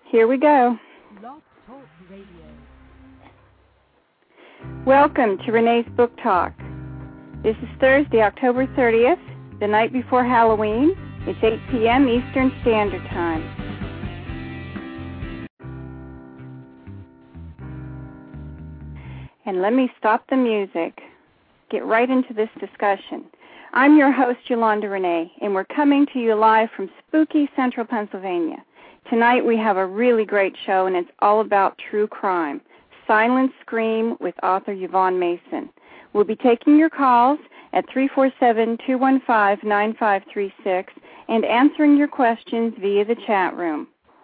Here we go. Blog Talk Radio. Welcome to Renee's Book Talk. This is Thursday, October 30th, the night before Halloween. It's 8 p.m. Eastern Standard Time. And let me stop the music. Get right into this discussion. I'm your host, Yolanda Renee, and we're coming to you live from spooky Central Pennsylvania. Tonight we have a really great show, and it's all about true crime. Silent Scream with author Yvonne Mason. We'll be taking your calls at 347-215-9536 and answering your questions via the chat room.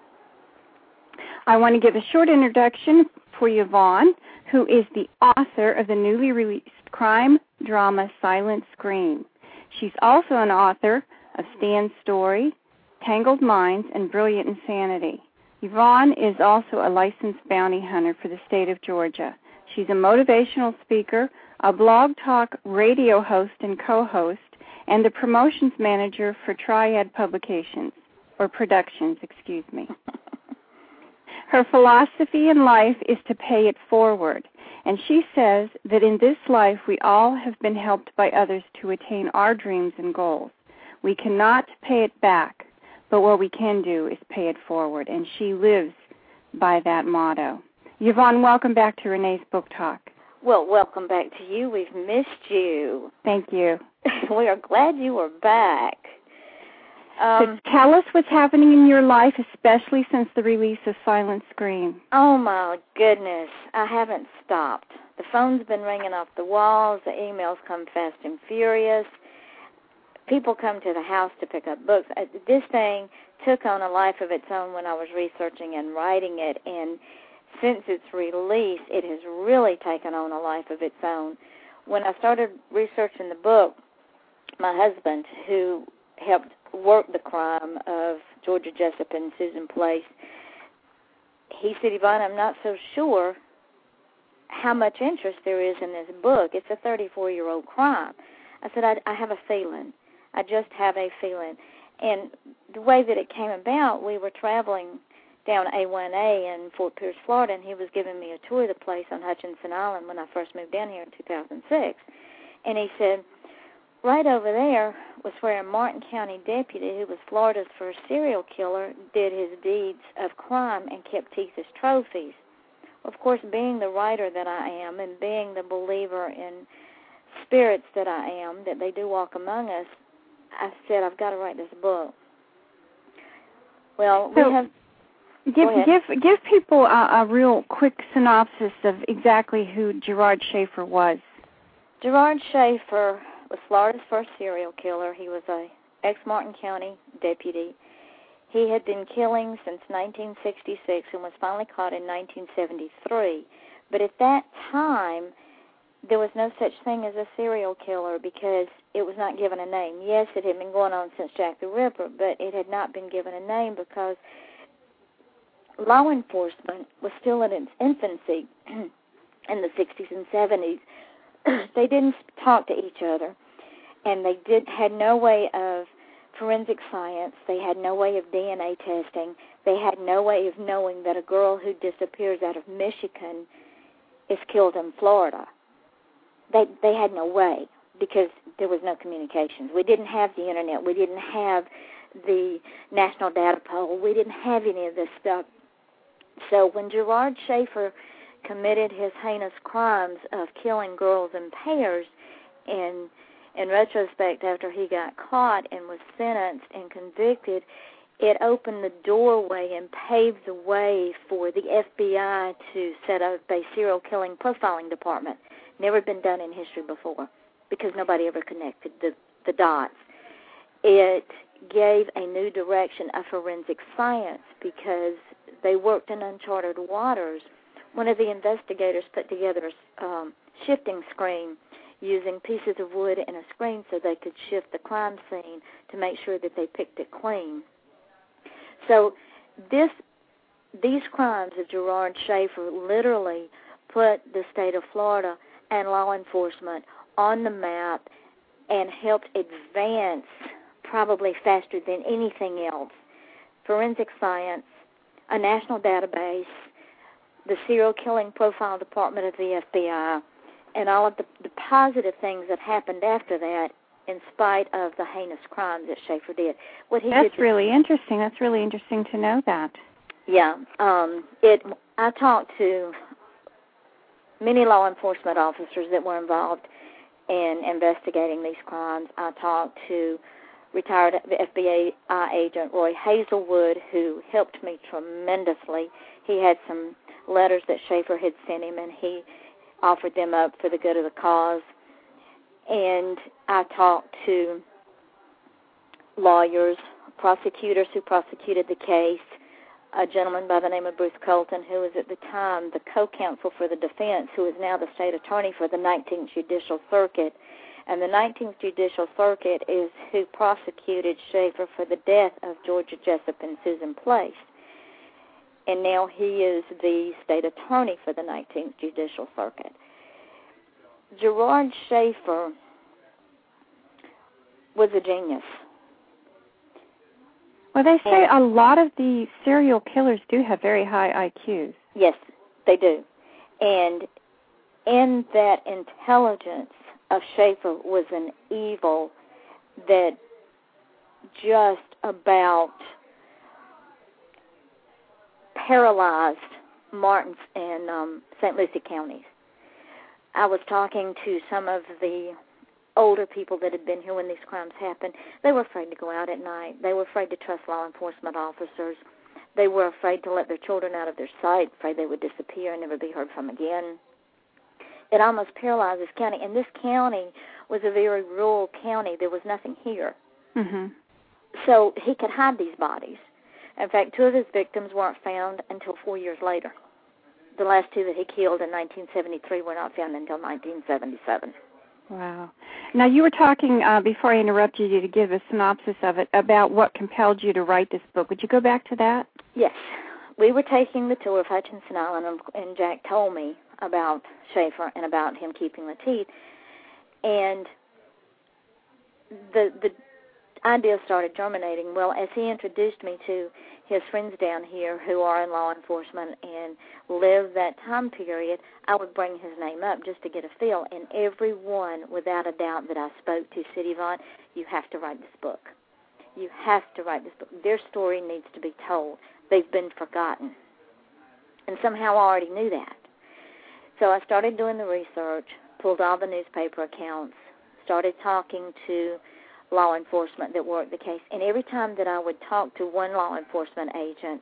I want to give a short introduction for Yvonne, who is the author of the newly released crime drama Silent Scream. She's also an author of Stan's Story, Tangled Minds, and Brilliant Insanity. Yvonne is also a licensed bounty hunter for the state of Georgia. She's a motivational speaker, a blog talk radio host and co-host, and the promotions manager for Triad Publications, or Productions, excuse me. Her philosophy in life is to pay it forward, and she says that in this life we all have been helped by others to attain our dreams and goals. We cannot pay it back, but what we can do is pay it forward, and she lives by that motto. Yvonne, welcome back to Renee's Book Talk. Well, welcome back to you. We've missed you. Thank you. We are glad you are back. So tell us what's happening in your life, especially since the release of Silent Scream. Oh, my goodness. I haven't stopped. The phone's been ringing off the walls. The emails come fast and furious. People come to the house to pick up books. This thing took on a life of its own when I was researching and writing it, and since its release, it has really taken on a life of its own. When I started researching the book, my husband, who helped work the crime of Georgia Jessup and Susan Place, he said, Yvonne, I'm not so sure how much interest there is in this book. It's a 34-year-old crime. I said, I have a feeling. I just have a feeling. And the way that it came about, we were traveling down A1A in Fort Pierce, Florida, and he was giving me a tour of the place on Hutchinson Island when I first moved down here in 2006. And he said, right over there was where a Martin County deputy, who was Florida's first serial killer, did his deeds of crime and kept teeth as trophies. Of course, being the writer that I am and being the believer in spirits that I am, that they do walk among us, I said, I've got to write this book. Well, we have... Give people a real quick synopsis of exactly who Gerard Schaefer was. Gerard Schaefer was Florida's first serial killer. He was a ex-Martin County deputy. He had been killing since 1966 and was finally caught in 1973. But at that time, there was no such thing as a serial killer because it was not given a name. Yes, it had been going on since Jack the Ripper, but it had not been given a name because law enforcement was still in its infancy in the 60s and 70s. They didn't talk to each other, and they had no way of forensic science. They had no way of DNA testing. They had no way of knowing that a girl who disappears out of Michigan is killed in Florida. They had no way because there was no communications. We didn't have the Internet. We didn't have the National Data Poll. We didn't have any of this stuff. So when Gerard Schaefer committed his heinous crimes of killing girls in pairs, in retrospect, after he got caught and was sentenced and convicted, it opened the doorway and paved the way for the FBI to set up a serial killing profiling department. Never been done in history before because nobody ever connected the dots. It gave a new direction of forensic science because they worked in uncharted waters. One of the investigators put together a shifting screen using pieces of wood and a screen so they could shift the crime scene to make sure that they picked it clean. So these crimes of Gerard Schaefer literally put the state of Florida and law enforcement on the map and helped advance probably faster than anything else forensic science, a national database, the serial killing profile department of the FBI, and all of the positive things that happened after that in spite of the heinous crimes that Schaefer did. That's really interesting. That's really interesting to know that. Yeah. I talked to many law enforcement officers that were involved in investigating these crimes. I talked to retired FBI agent Roy Hazelwood, who helped me tremendously. He had some letters that Schaefer had sent him, and he offered them up for the good of the cause. And I talked to lawyers, prosecutors who prosecuted the case, a gentleman by the name of Bruce Colton, who was at the time the co-counsel for the defense, who is now the state attorney for the 19th Judicial Circuit. And the 19th Judicial Circuit is who prosecuted Schaefer for the death of Georgia Jessup and Susan Place. And now he is the state attorney for the 19th Judicial Circuit. Gerard Schaefer was a genius. Well, they say a lot of the serial killers do have very high IQs. Yes, they do. And in that intelligence of Schaefer was an evil that just about paralyzed Martin and St. Lucie counties. I was talking to some of the older people that had been here when these crimes happened. They were afraid to go out at night. They were afraid to trust law enforcement officers. They were afraid to let their children out of their sight, afraid they would disappear and never be heard from again. It almost paralyzed this county. And this county was a very rural county. There was nothing here. Mm-hmm. So he could hide these bodies. In fact, 2 of his victims weren't found until 4 years later. The last 2 that he killed in 1973 were not found until 1977. Wow. Now, you were talking, before I interrupted you to give a synopsis of it, about what compelled you to write this book. Would you go back to that? Yes. We were taking the tour of Hutchinson Island, and Jack told me about Schaefer and about him keeping the teeth. And the idea started germinating. Well, as he introduced me to his friends down here who are in law enforcement and live that time period, I would bring his name up just to get a feel. And everyone, without a doubt, that I spoke to said, Yvonne, you have to write this book. You have to write this book. Their story needs to be told. They've been forgotten. And somehow I already knew that. So I started doing the research, pulled all the newspaper accounts, started talking to law enforcement that worked the case. And every time that I would talk to one law enforcement agent,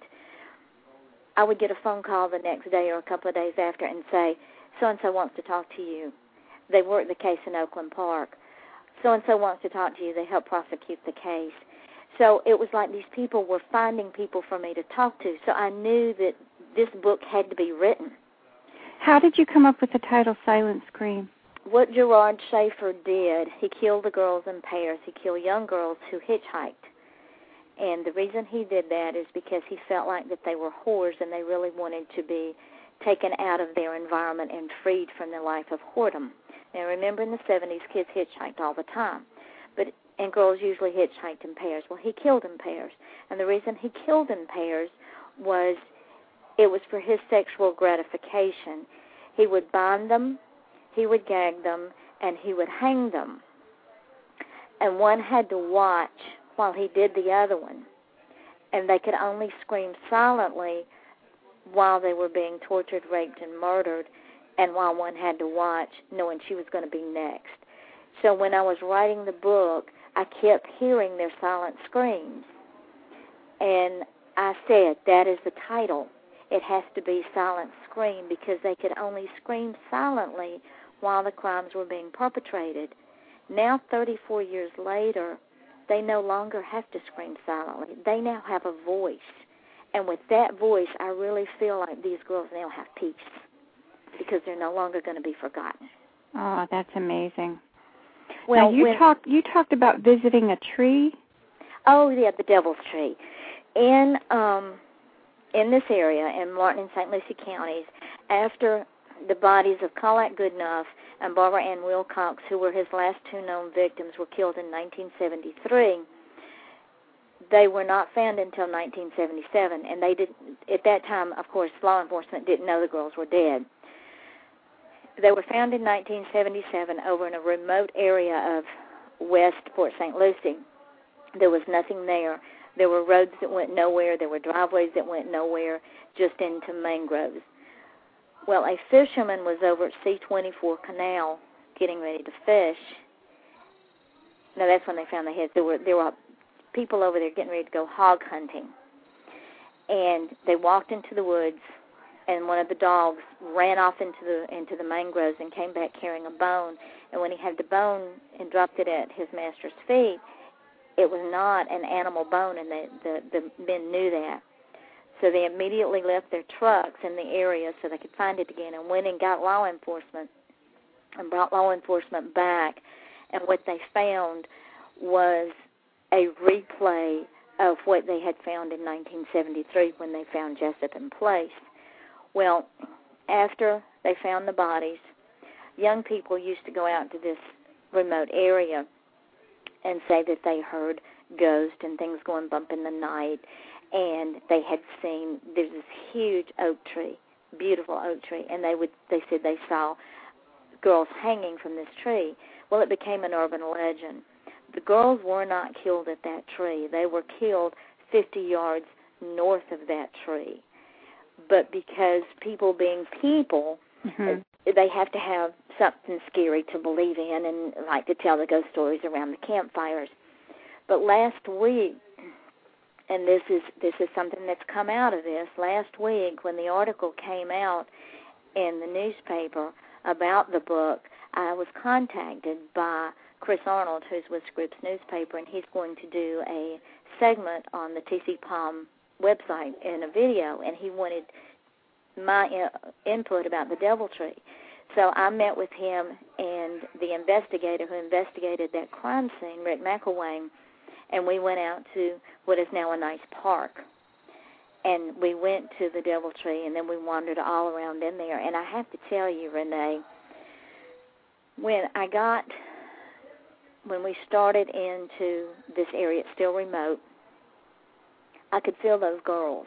I would get a phone call the next day or a couple of days after and say, so-and-so wants to talk to you. They worked the case in Oakland Park. So-and-so wants to talk to you. They helped prosecute the case. So it was like these people were finding people for me to talk to. So I knew that this book had to be written. How did you come up with the title Silent Scream? What Gerard Schaefer did, he killed the girls in pairs. He killed young girls who hitchhiked. And the reason he did that is because he felt like that they were whores and they really wanted to be taken out of their environment and freed from their life of whoredom. Now, remember in the 70s, kids hitchhiked all the time. And girls usually hitchhiked in pairs. Well, he killed in pairs. And the reason he killed in pairs was it was for his sexual gratification. He would bind them, he would gag them, and he would hang them. And one had to watch while he did the other one. And they could only scream silently while they were being tortured, raped, and murdered, and while one had to watch, knowing she was going to be next. So when I was writing the book, I kept hearing their silent screams. And I said, that is the title. It has to be Silent Scream because they could only scream silently while the crimes were being perpetrated. Now, 34 years later, they no longer have to scream silently. They now have a voice. And with that voice, I really feel like these girls now have peace because they're no longer going to be forgotten. Oh, that's amazing. Well, now, you talked about visiting a tree. Oh, yeah, the Devil's Tree. In this area, in Martin and St. Lucie counties, after the bodies of Collette Goodenough and Barbara Ann Wilcox, who were his last 2 known victims, were killed in 1973, they were not found until 1977, and they did. At that time, of course, law enforcement didn't know the girls were dead. They were found in 1977 over in a remote area of West Port St. Lucie. There was nothing there. There were roads that went nowhere. There were driveways that went nowhere, just into mangroves. Well, a fisherman was over at C-24 Canal getting ready to fish. No, that's when they found the heads. There were people over there getting ready to go hog hunting. And they walked into the woods, and one of the dogs ran off into the mangroves and came back carrying a bone. And when he had the bone and dropped it at his master's feet, it was not an animal bone, and the men knew that. So they immediately left their trucks in the area so they could find it again, and went and got law enforcement and brought law enforcement back. And what they found was a replay of what they had found in 1973 when they found Jessup in place. Well, after they found the bodies, young people used to go out to this remote area and say that they heard ghosts and things going bump in the night, and they had seen, there's this huge oak tree, beautiful oak tree, and they said they saw girls hanging from this tree. Well, it became an urban legend. The girls were not killed at that tree. They were killed 50 yards north of that tree. But because people being people, they have to have something scary to believe in and like to tell the ghost stories around the campfires. But last week, and this is something that's come out of this, last week when the article came out in the newspaper about the book, I was contacted by Chris Arnold, who's with Scripps newspaper, and he's going to do a segment on the TC Palm website in a video, and he wanted my input about the DevilTree. So I met with him and the investigator who investigated that crime scene, Rick McElwain, and we went out to what is now a nice park. And we went to the DevilTree, and then we wandered all around in there. And I have to tell you, Renee, when we started into this area, it's still remote, I could feel those girls.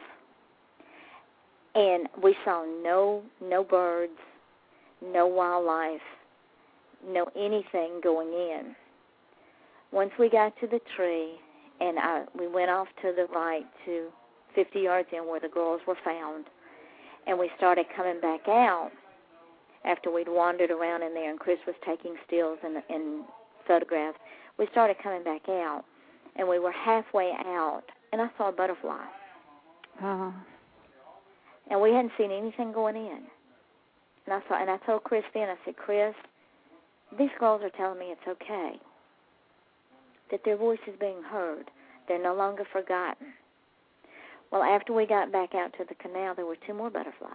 And we saw no birds, no wildlife, no anything going in. Once we got to the tree, and we went off to the right to 50 yards in where the girls were found, and we started coming back out after we'd wandered around in there, and Chris was taking stills and photographs. We started coming back out, and we were halfway out, and I saw a butterfly. Oh. And we hadn't seen anything going in. And I told Chris then, I said, Chris, these girls are telling me it's okay, that their voice is being heard. They're no longer forgotten. Well, after we got back out to the canal, there were 2 more butterflies.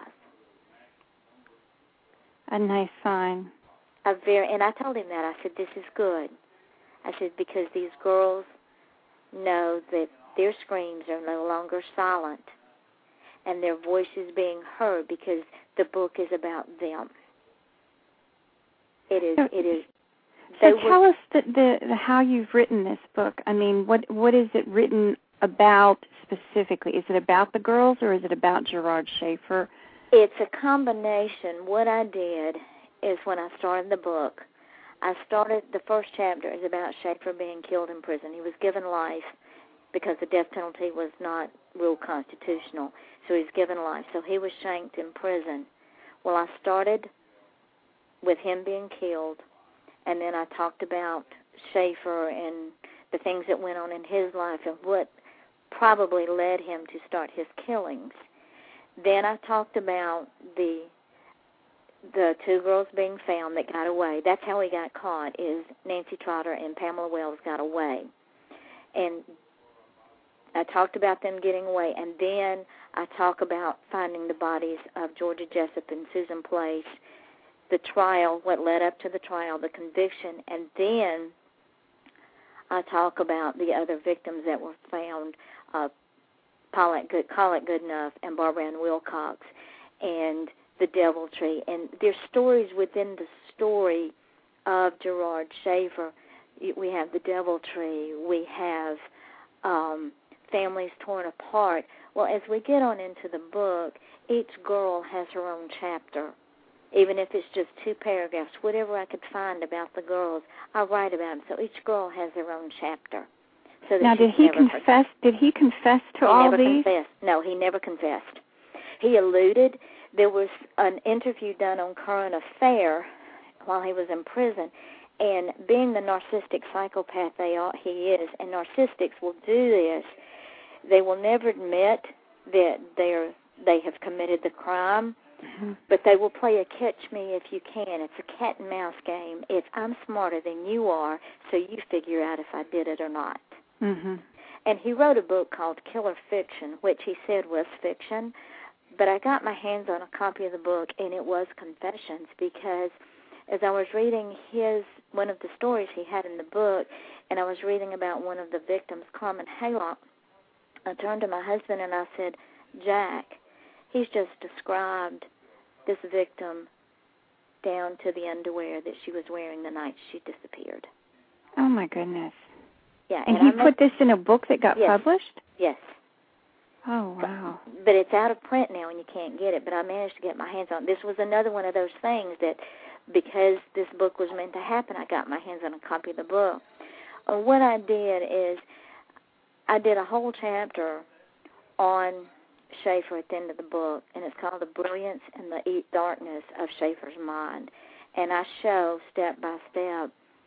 A nice sign. And I told him that. I said, this is good. I said, because these girls know that their screams are no longer silent and their voice is being heard because the book is about them. It is. So tell us the how you've written this book. I mean, what is it written about specifically? Is it about the girls or is it about Gerard Schaefer? It's a combination. What I did is when I started the book, the first chapter is about Schaefer being killed in prison. He was given life because the death penalty was not ruled constitutional, so he's given life. So he was shanked in prison. Well, I started with him being killed, and then I talked about Schaefer and the things that went on in his life and what probably led him to start his killings. Then I talked about the 2 girls being found that got away. That's how he got caught, is Nancy Trotter and Pamela Wells got away. And I talked about them getting away, and then I talk about finding the bodies of Georgia Jessup and Susan Place, the trial, what led up to the trial, the conviction, and then I talk about the other victims that were found, Colette Goodenough and Barbara Ann Wilcox, and the DevilTree. And there's stories within the story of Gerard Schaefer. We have the DevilTree. We have families torn apart. Well, as we get on into the book, each girl has her own chapter. Even if it's just 2 paragraphs, whatever I could find about the girls, I'll write about them. So each girl has their own chapter. So that now, did he confess? Did he confess to all these? He never confessed. No, he never confessed. He alluded. There was an interview done on Current Affair while he was in prison, and being the narcissistic psychopath he is, and narcissists will do this, they will never admit that they have committed the crime, but they will play a catch me if you can. It's a cat and mouse game. It's I'm smarter than you are, so you figure out if I did it or not. Mm-hmm. And he wrote a book called Killer Fiction, which he said was fiction, but I got my hands on a copy of the book, and it was Confessions, because as I was reading one of the stories he had in the book, and I was reading about one of the victims, Carmen Haylock, I turned to my husband and I said, Jack, he's just described this victim down to the underwear that she was wearing the night she disappeared. Oh, my goodness. Yeah, and he put this in a book that got published? Yes. Oh, wow. But it's out of print now and you can't get it, but I managed to get my hands on it. This was another one of those things that because this book was meant to happen, I got my hands on a copy of the book. What I did is I did a whole chapter on Schaefer at the end of the book, and it's called The Brilliance and the Darkness of Schaefer's Mind. And I show step by step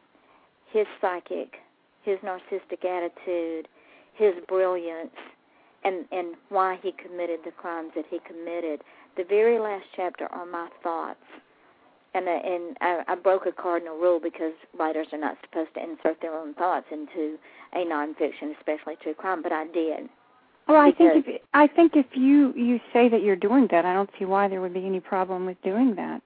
his psychic, his narcissistic attitude, his brilliance, and why he committed the crimes that he committed. The very last chapter are my thoughts. And I broke a cardinal rule because writers are not supposed to insert their own thoughts into a nonfiction, especially true crime, but I did. Well, I think if you say that you're doing that, I don't see why there would be any problem with doing that.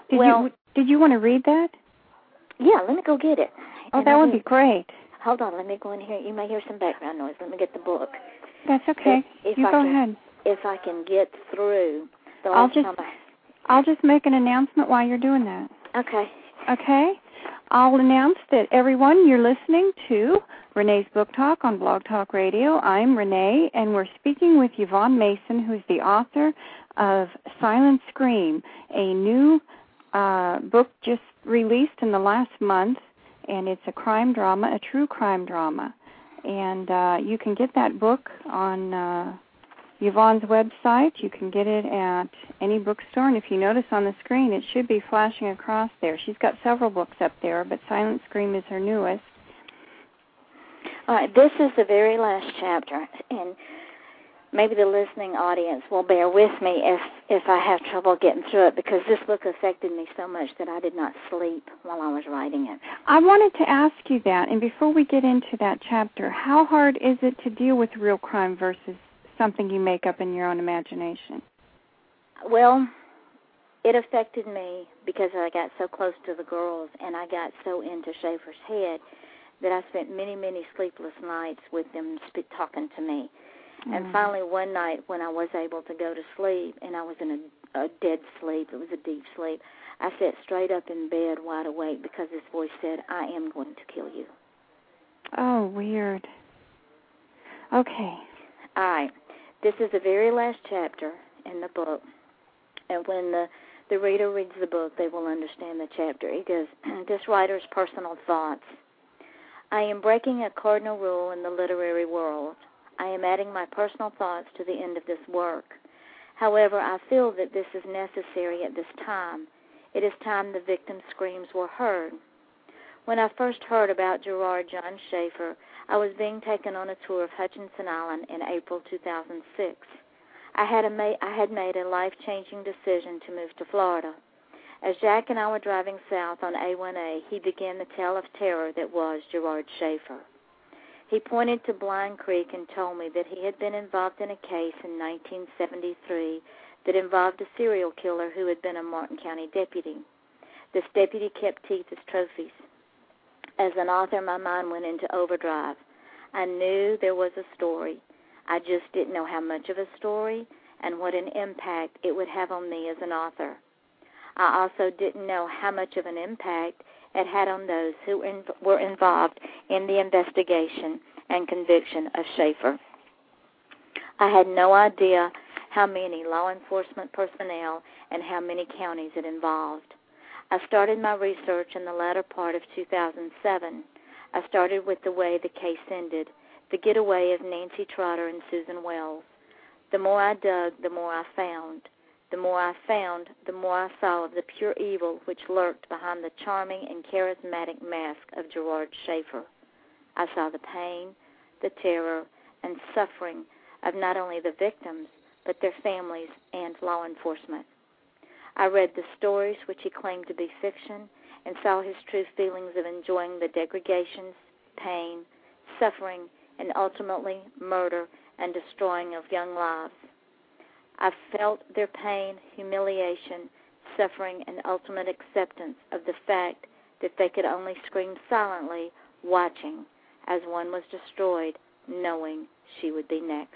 Did you want to read that? Yeah, let me go get it. Oh, that would be great. Hold on, let me go in here. You may hear some background noise. Let me get the book. That's okay. You go ahead. If I can get through the last time I'll just make an announcement while you're doing that. Okay. Okay. I'll announce that everyone, you're listening to Renee's Book Talk on Blog Talk Radio. I'm Renee, and we're speaking with Yvonne Mason, who's the author of Silent Scream, a new book just released in the last month, and it's a crime drama, a true crime drama. And you can get that book on Yvonne's website. You can get it at any bookstore, and if you notice on the screen, it should be flashing across there. She's got several books up there, but Silent Scream is her newest. All right, this is the very last chapter, and maybe the listening audience will bear with me if I have trouble getting through it, because this book affected me so much that I did not sleep while I was writing it. I wanted to ask you that, and before we get into that chapter, how hard is it to deal with real crime versus something you make up in your own imagination? Well, it affected me because I got so close to the girls and I got so into Schaefer's head that I spent many, many sleepless nights with them talking to me. And finally one night when I was able to go to sleep, and I was in a dead sleep, it was a deep sleep, I sat straight up in bed wide awake because this voice said, I am going to kill you. Oh, weird. Okay. All right. This is the very last chapter in the book, and when the reader reads the book, they will understand the chapter. It goes, this writer's personal thoughts. I am breaking a cardinal rule in the literary world. I am adding my personal thoughts to the end of this work. However, I feel that this is necessary at this time. It is time the victim's screams were heard. When I first heard about Gerard John Schaefer, I was being taken on a tour of Hutchinson Island in April 2006. I had made a life-changing decision to move to Florida. As Jack and I were driving south on A1A, he began the tale of terror that was Gerard Schaefer. He pointed to Blind Creek and told me that he had been involved in a case in 1973 that involved a serial killer who had been a Martin County deputy. This deputy kept teeth as trophies. As an author, my mind went into overdrive. I knew there was a story. I just didn't know how much of a story and what an impact it would have on me as an author. I also didn't know how much of an impact it had on those who were involved in the investigation and conviction of Schaefer. I had no idea how many law enforcement personnel and how many counties it involved. I started my research in the latter part of 2007. I started with the way the case ended, the getaway of Nancy Trotter and Susan Wells. The more I dug, the more I found. The more I found, the more I saw of the pure evil which lurked behind the charming and charismatic mask of Gerard Schaefer. I saw the pain, the terror, and suffering of not only the victims, but their families and law enforcement. I read the stories which he claimed to be fiction and saw his true feelings of enjoying the degradations, pain, suffering, and ultimately murder and destroying of young lives. I felt their pain, humiliation, suffering, and ultimate acceptance of the fact that they could only scream silently, watching as one was destroyed, knowing she would be next.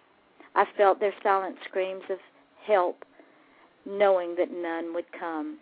I felt their silent screams of help, knowing that none would come.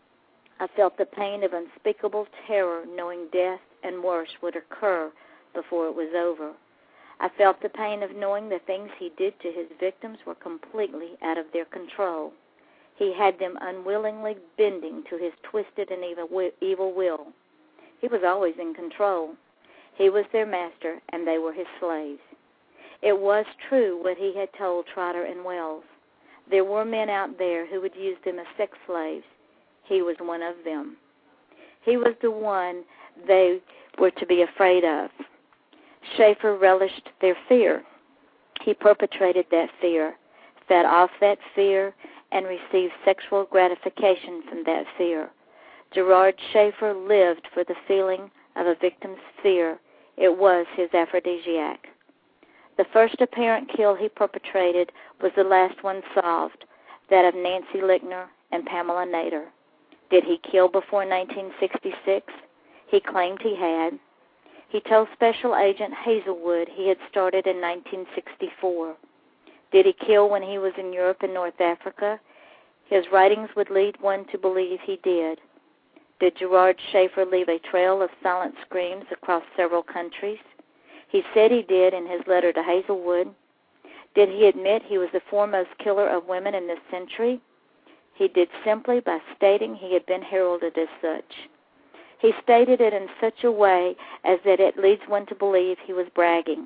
I felt the pain of unspeakable terror, knowing death and worse would occur before it was over. I felt the pain of knowing the things he did to his victims were completely out of their control. He had them unwillingly bending to his twisted and evil will. He was always in control. He was their master, and they were his slaves. It was true what he had told Trotter and Wells. There were men out there who would use them as sex slaves. He was one of them. He was the one they were to be afraid of. Schaefer relished their fear. He perpetrated that fear, fed off that fear, and received sexual gratification from that fear. Gerard Schaefer lived for the feeling of a victim's fear. It was his aphrodisiac. The first apparent kill he perpetrated was the last one solved, that of Nancy Lickner and Pamela Nader. Did he kill before 1966? He claimed he had. He told Special Agent Hazelwood he had started in 1964. Did he kill when he was in Europe and North Africa? His writings would lead one to believe he did. Did Gerard Schaefer leave a trail of silent screams across several countries? He said he did in his letter to Hazelwood. Did he admit he was the foremost killer of women in this century? He did simply by stating he had been heralded as such. He stated it in such a way as that it leads one to believe he was bragging.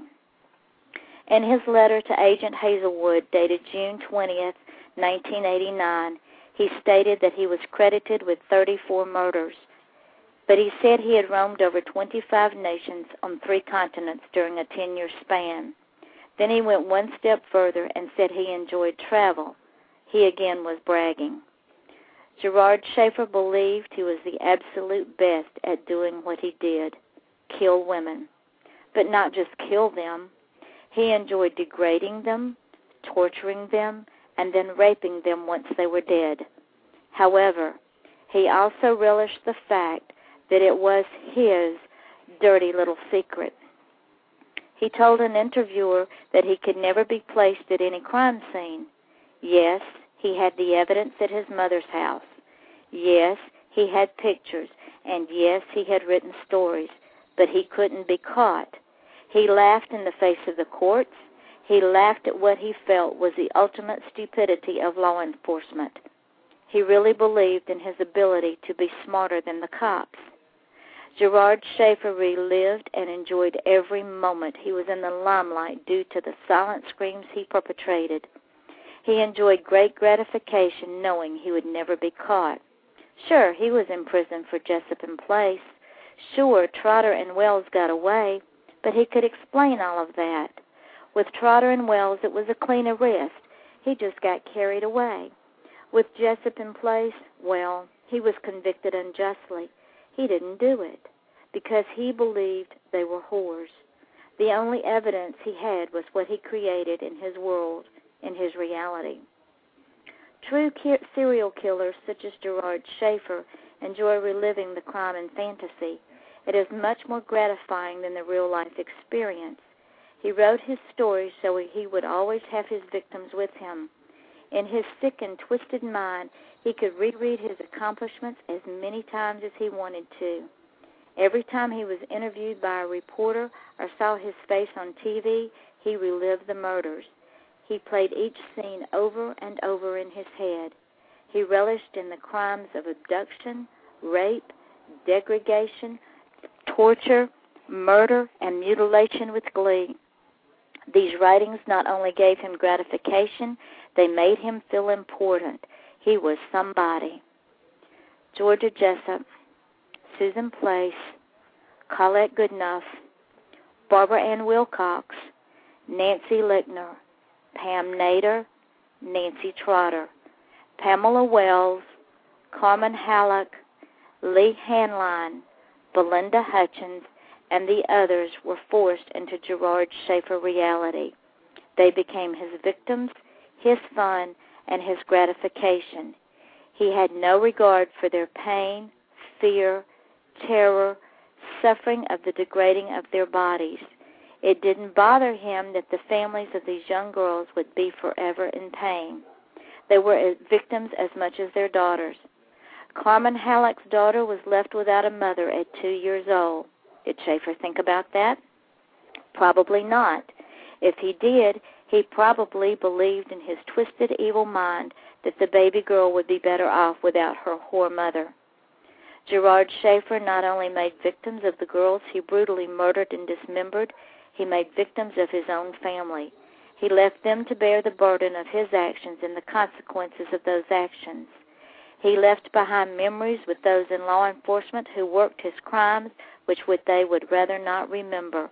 In his letter to Agent Hazelwood, dated June 20th, 1989, he stated that he was credited with 34 murders, but he said he had roamed over 25 nations on 3 continents during a 10-year span. Then he went one step further and said he enjoyed travel. He again was bragging. Gerard Schaefer believed he was the absolute best at doing what he did, kill women. But not just kill them. He enjoyed degrading them, torturing them, and then raping them once they were dead. However, he also relished the fact that it was his dirty little secret. He told an interviewer that he could never be placed at any crime scene. Yes, he had the evidence at his mother's house. Yes, he had pictures, and yes, he had written stories, but he couldn't be caught. He laughed in the face of the courts. He laughed at what he felt was the ultimate stupidity of law enforcement. He really believed in his ability to be smarter than the cops. Gerard Schaefer relived and enjoyed every moment he was in the limelight due to the silent screams he perpetrated. He enjoyed great gratification knowing he would never be caught. Sure, he was in prison for Jessup and Place. Sure, Trotter and Wells got away, but he could explain all of that. With Trotter and Wells, it was a clean arrest. He just got carried away. With Jessup and Place, well, he was convicted unjustly. He didn't do it because he believed they were whores. The only evidence he had was what he created in his world, in his reality. True serial killers such as Gerard Schaefer enjoy reliving the crime in fantasy. It is much more gratifying than the real-life experience. He wrote his stories so he would always have his victims with him. In his sick and twisted mind, he could reread his accomplishments as many times as he wanted to. Every time he was interviewed by a reporter or saw his face on TV, he relived the murders. He played each scene over and over in his head. He relished in the crimes of abduction, rape, degradation, torture, murder, and mutilation with glee. These writings not only gave him gratification, they made him feel important. He was somebody. Georgia Jessup, Susan Place, Colette Goodenough, Barbara Ann Wilcox, Nancy Lickner, Pam Nader, Nancy Trotter, Pamela Wells, Carmen Halleck, Lee Hanline, Belinda Hutchins, and the others were forced into Gerard Schaefer reality. They became his victims, his fun, and his gratification. He had no regard for their pain, fear, terror, suffering of the degrading of their bodies. It didn't bother him that the families of these young girls would be forever in pain. They were victims as much as their daughters. Carmen Halleck's daughter was left without a mother at 2 years old. Did Schaefer think about that? Probably not. If he did, he probably believed in his twisted, evil mind that the baby girl would be better off without her whore mother. Gerard Schaefer not only made victims of the girls he brutally murdered and dismembered, he made victims of his own family. He left them to bear the burden of his actions and the consequences of those actions. He left behind memories with those in law enforcement who worked his crimes, which they would rather not remember.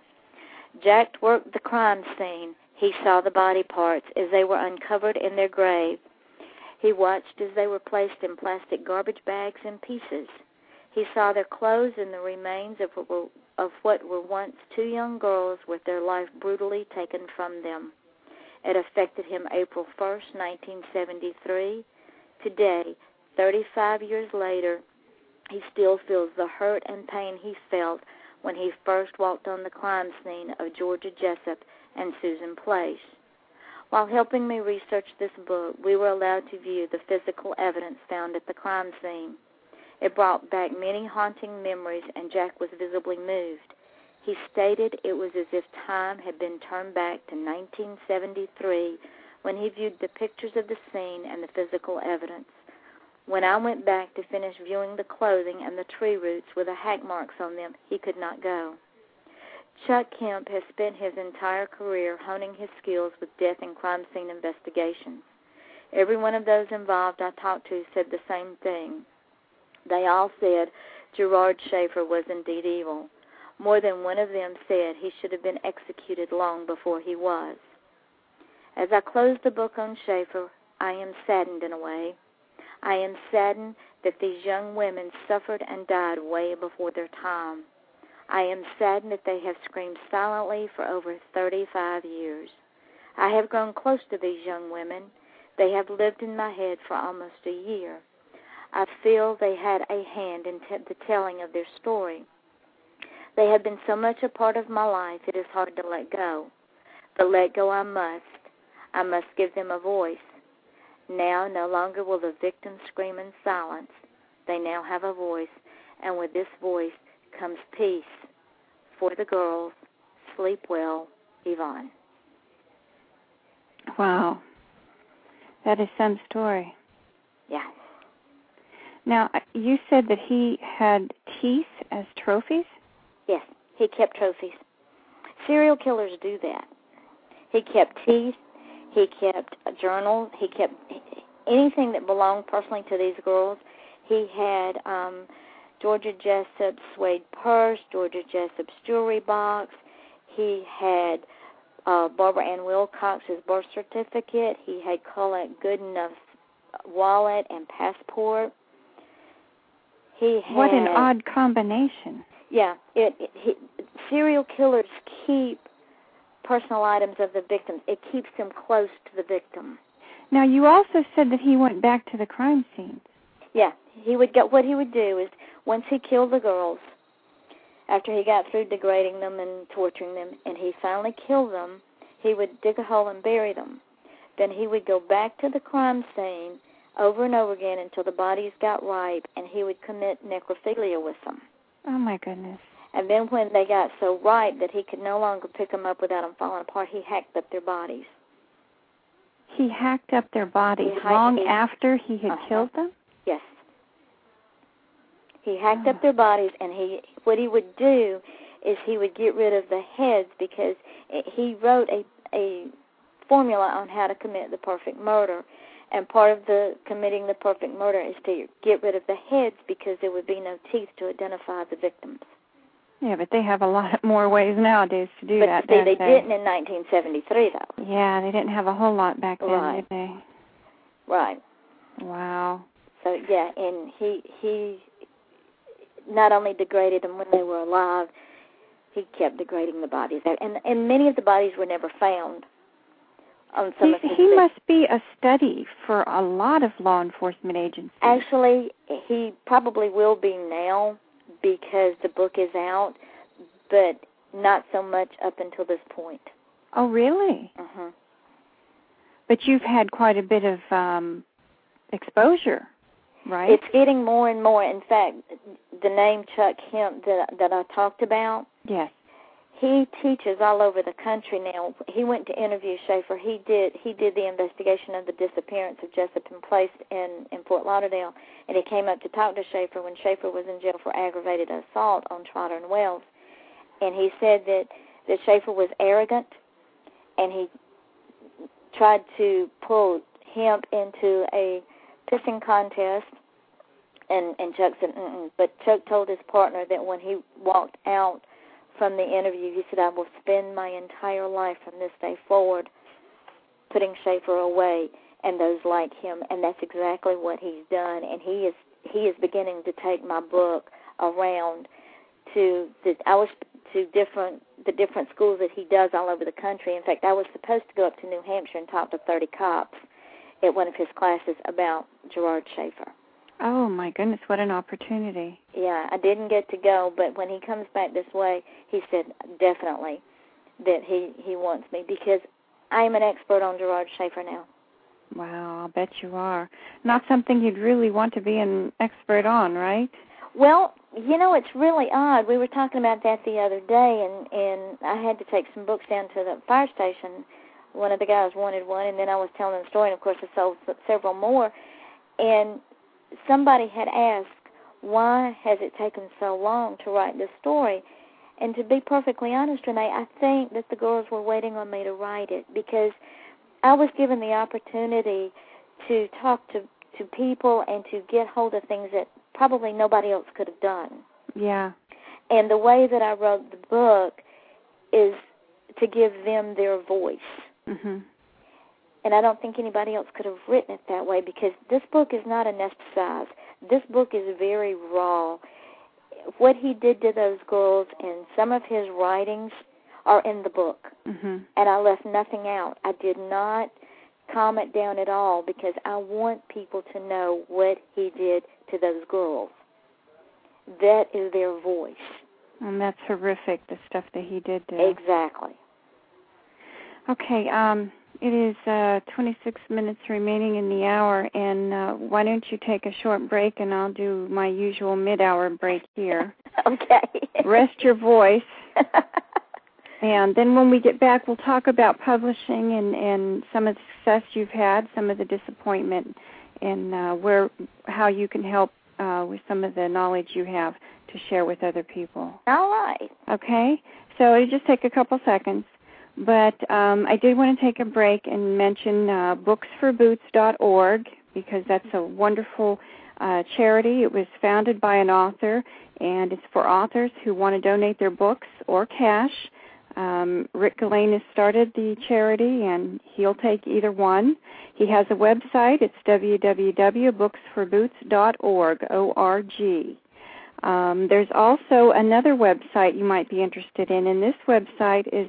Jack worked the crime scene. He saw the body parts as they were uncovered in their grave. He watched as they were placed in plastic garbage bags in pieces. He saw their clothes and the remains of what were once 2 young girls with their life brutally taken from them. It affected him April 1st, 1973. Today, 35 years later, he still feels the hurt and pain he felt when he first walked on the crime scene of Georgia Jessup and Susan Place. While helping me research this book, we were allowed to view the physical evidence found at the crime scene. It brought back many haunting memories, and Jack was visibly moved. He stated it was as if time had been turned back to 1973 when he viewed the pictures of the scene and the physical evidence. When I went back to finish viewing the clothing and the tree roots with the hack marks on them, he could not go. Chuck Kemp has spent his entire career honing his skills with death and crime scene investigations. Every one of those involved I talked to said the same thing. They all said Gerard Schaefer was indeed evil. More than one of them said he should have been executed long before he was. As I close the book on Schaefer, I am saddened in a way. I am saddened that these young women suffered and died way before their time. I am saddened that they have screamed silently for over 35 years. I have grown close to these young women. They have lived in my head for almost a year. I feel they had a hand in the telling of their story. They have been so much a part of my life, it is hard to let go. But let go I must. I must give them a voice. Now, no longer will the victims scream in silence. They now have a voice, and with this voice comes peace. For the girls, sleep well, Yvonne. Wow. That is some story. Yes. Now, you said that he had teeth as trophies? Yes, he kept trophies. Serial killers do that. He kept teeth. He kept a journal. He kept anything that belonged personally to these girls. He had Georgia Jessup's suede purse, Georgia Jessup's jewelry box. He had Barbara Ann Wilcox's birth certificate. He had Colette Goodenough's wallet and passport. He had, what an odd combination. Yeah, serial killers keep personal items of the victims. It keeps them close to the victim. Now, you also said that he went back to the crime scenes. Yeah, what he would do is once he killed the girls, after he got through degrading them and torturing them, and he finally killed them, he would dig a hole and bury them. Then he would go back to the crime scene over and over again until the bodies got ripe, and he would commit necrophilia with them. Oh, my goodness. And then when they got so ripe that he could no longer pick them up without them falling apart, he hacked up their bodies. He hacked up their bodies after he had killed them? Yes. He hacked up their bodies, and what he would do is he would get rid of the heads, because he wrote a formula on how to commit the perfect murder. And part of committing the perfect murder is to get rid of the heads, because there would be no teeth to identify the victims. Yeah, but they have a lot more ways nowadays to do that. But they didn't in 1973, though. Yeah, they didn't have a whole lot back then, right. did they? Right. Wow. So, yeah, and he not only degraded them when they were alive, he kept degrading the bodies. And many of the bodies were never found. He must be a study for a lot of law enforcement agencies. Actually, he probably will be now, because the book is out, but not so much up until this point. Oh, really? Uh-huh. But you've had quite a bit of exposure, right? It's getting more and more. In fact, the name Chuck Hemp that I talked about, yes, he teaches all over the country now. He went to interview Schaefer. He did the investigation of the disappearance of Jessamine Place in Fort Lauderdale, and he came up to talk to Schaefer when Schaefer was in jail for aggravated assault on Trotter and Wells. And he said that Schaefer was arrogant, and he tried to pull Hemp into a pissing contest, and Chuck said, but Chuck told his partner that when he walked out from the interview, he said, I will spend my entire life from this day forward putting Schaefer away and those like him, and that's exactly what he's done. And he is beginning to take my book around to the different schools that he does all over the country. In fact, I was supposed to go up to New Hampshire and talk to 30 cops at one of his classes about Gerard Schaefer. Oh, my goodness, what an opportunity. Yeah, I didn't get to go, but when he comes back this way, he said definitely that he wants me, because I am an expert on Gerard Schaefer now. Wow, I'll bet you are. Not something you'd really want to be an expert on, right? Well, it's really odd. We were talking about that the other day, and I had to take some books down to the fire station. One of the guys wanted one, and then I was telling the story, and, of course, I sold several more. And somebody had asked, why has it taken so long to write this story? And to be perfectly honest, Renee, I think that the girls were waiting on me to write it, because I was given the opportunity to talk to people and to get hold of things that probably nobody else could have done. Yeah. And the way that I wrote the book is to give them their voice. Mm-hmm. And I don't think anybody else could have written it that way, because this book is not anesthetized. This book is very raw. What he did to those girls and some of his writings are in the book. Mm-hmm. And I left nothing out. I did not calm it down at all, because I want people to know what he did to those girls. That is their voice. And that's horrific, the stuff that he did do. Exactly. Okay, it is 26 minutes remaining in the hour, and why don't you take a short break, and I'll do my usual mid-hour break here. Okay. Rest your voice. And then when we get back, we'll talk about publishing and some of the success you've had, some of the disappointment, and how you can help with some of the knowledge you have to share with other people. All right. Okay? So it'll just take a couple seconds. But I did want to take a break and mention booksforboots.org, because that's a wonderful charity. It was founded by an author, and it's for authors who want to donate their books or cash. Rick Ghislaine has started the charity, and he'll take either one. He has a website. It's www.booksforboots.org, O-R-G. There's also another website you might be interested in, and this website is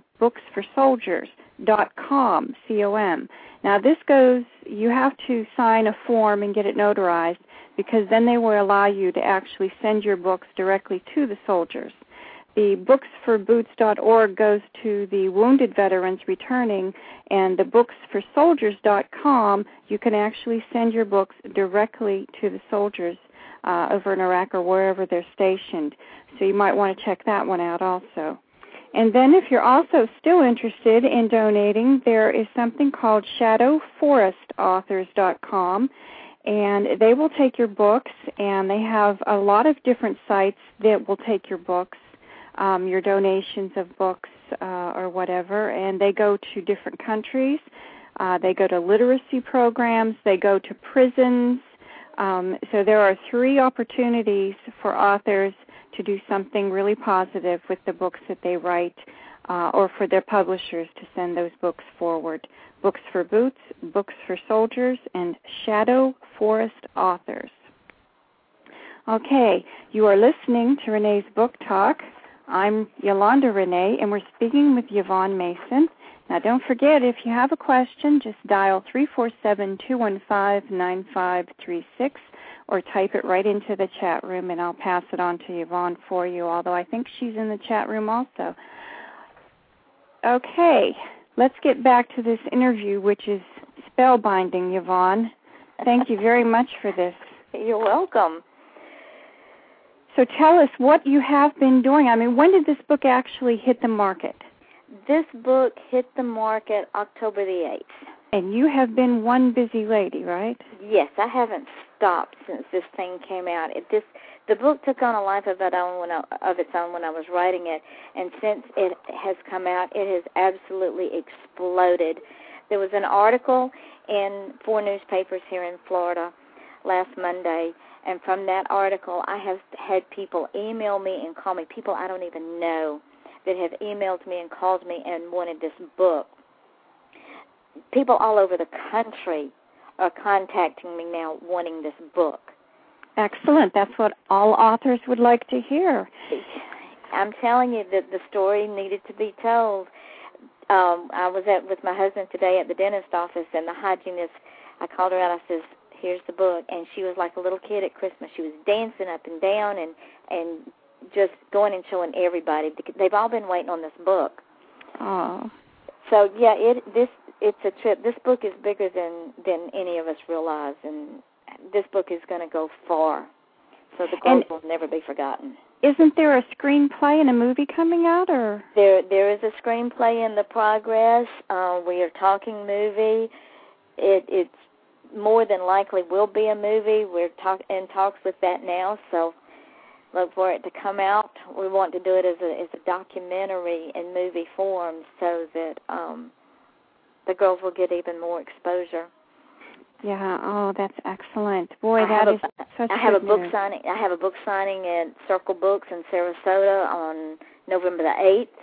booksforsoldiers.com, C-O-M. Now, this goes, you have to sign a form and get it notarized, because then they will allow you to actually send your books directly to the soldiers. The booksforboots.org goes to the wounded veterans returning, and the booksforsoldiers.com, you can actually send your books directly to the soldiers over in Iraq or wherever they're stationed. So you might want to check that one out also. And then if you're also still interested in donating, there is something called shadowforestauthors.com, and they will take your books, and they have a lot of different sites that will take your books, your donations of books or whatever, and they go to different countries. They go to literacy programs. They go to prisons. So there are 3 opportunities for authors to do something really positive with the books that they write, or for their publishers to send those books forward. Books for Boots, Books for Soldiers, and Shadow Forest Authors. Okay, you are listening to Renee's Book Talk. I'm Yolanda Renee, and we're speaking with Yvonne Mason. Now, don't forget, if you have a question, just dial 347-215-9536 or type it right into the chat room, and I'll pass it on to Yvonne for you, although I think she's in the chat room also. Okay, let's get back to this interview, which is spellbinding, Yvonne. Thank you very much for this. You're welcome. So tell us what you have been doing. I mean, when did this book actually hit the market? This book hit the market October the 8th. And you have been one busy lady, right? Yes, I haven't stopped since this thing came out. The book took on a life of its own when I was writing it, and since it has come out, it has absolutely exploded. There was an article in 4 newspapers here in Florida last Monday, and from that article, I have had people email me and call me, people I don't even know, that have emailed me and called me and wanted this book. People all over the country are contacting me now wanting this book. Excellent. That's what all authors would like to hear. I'm telling you that the story needed to be told. I was with my husband today at the dentist office, and the hygienist, I called her out. I says, here's the book. And she was like a little kid at Christmas. She was dancing up and down and just going and showing everybody. They've all been waiting on this book. Oh. So, yeah, it's a trip. This book is bigger than any of us realize, and this book is going to go far. So the girls will never be forgotten. Isn't there a screenplay and a movie coming out, or? There is a screenplay in the progress. We are talking movie. It's more than likely will be a movie. We're in talks with that now, so look for it to come out. We want to do it as a documentary in movie form so that the girls will get even more exposure. Yeah. Oh, that's excellent. Boy, that is such I have a book news. signing. I have a book signing at Circle Books in Sarasota on November the 8th.